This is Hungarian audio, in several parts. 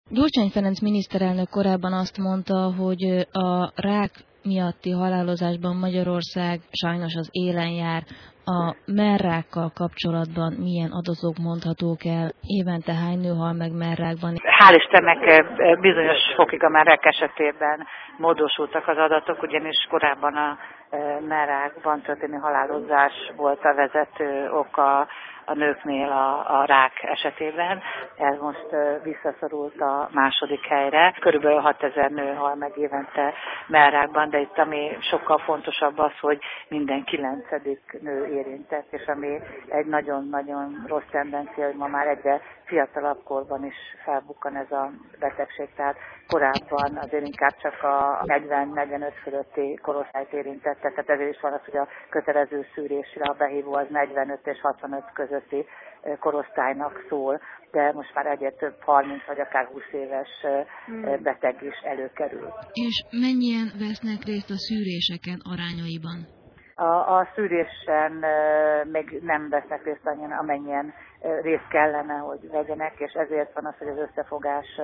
Gyurcsány Ferenc miniszterelnök korábban azt mondta, hogy a rák miatti halálozásban Magyarország sajnos az élen jár. A mellrákkal kapcsolatban milyen adatok mondhatók el? Évente hány nő hal meg mellrákban? Hál' Istennek bizonyos fokig a mellrák esetében módosultak az adatok, ugyanis korábban a mellrákban történő halálozás volt a vezető oka a nőknél a rák esetében. Ez most visszaszorult a második helyre. Körülbelül 6000 nő hal meg évente mellrákban, de itt ami sokkal fontosabb az, hogy minden 9. nő érintett, és ami egy nagyon-nagyon rossz tendencia, hogy ma már egyre fiatalabb korban is felbukkan ez a betegség. Tehát korábban azért inkább csak a 40-45 fölötti korosztályt érintette, tehát ezért is van az, hogy a kötelező szűrésre a behívó az 45 és 65 közötti korosztálynak szól, de most már egyre több 30 vagy akár 20 éves beteg is előkerül. És mennyien vesznek részt a szűréseken arányaiban? A szűrésen még nem vesznek részt annyian, amennyien részt kellene, hogy vegyenek, és ezért van az, hogy az összefogás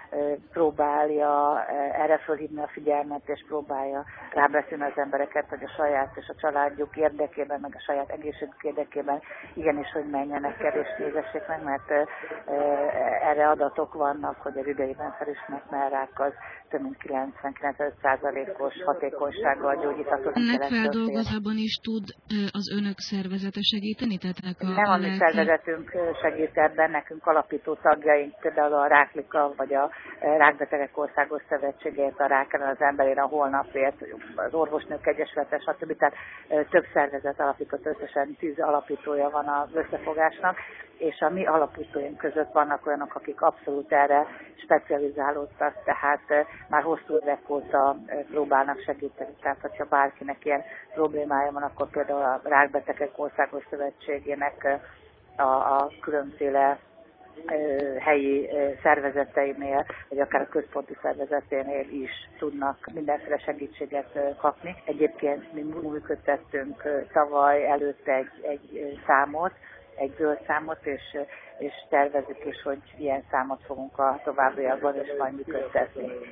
próbálja erre fölhívni a figyelmet, és próbálja rábeszélni az embereket, hogy a saját és a családjuk érdekében, meg a saját egészségük érdekében igenis, hogy menjenek el és nézessék meg, mert erre adatok vannak, hogy az idejében felismert mellrák az több mint 90-95%-os hatékonysággal gyógyítható. Ennek feldolgozásában is tud az önök szervezete segíteni? Nem a mi szervezetünk segít ebben, nekünk alapító tagjaink, például a Ráklika, vagy a Rákbetegek Országos Szövetségért, a Rák ellen az emberért, a Holnapért, az Orvosnők Egyesülete, stb. Tehát több szervezet alapított, összesen 10 alapítója van az összefogásnak, és a mi alapítóink között vannak olyanok, akik abszolút erre specializálódtak, tehát már hosszú évek óta próbálnak segíteni. Tehát, hogyha bárkinek ilyen problémája van, akkor például a Rákbetegek Országos Szövetségének a különféle helyi szervezeteinél, vagy akár a központi szervezeténél is tudnak mindenféle segítséget kapni. Egyébként mi működtettünk tavaly előtt egy számot, egy zöld számot, és tervezzük is, hogy ilyen számot fogunk a továbbiakban is majd működtetni.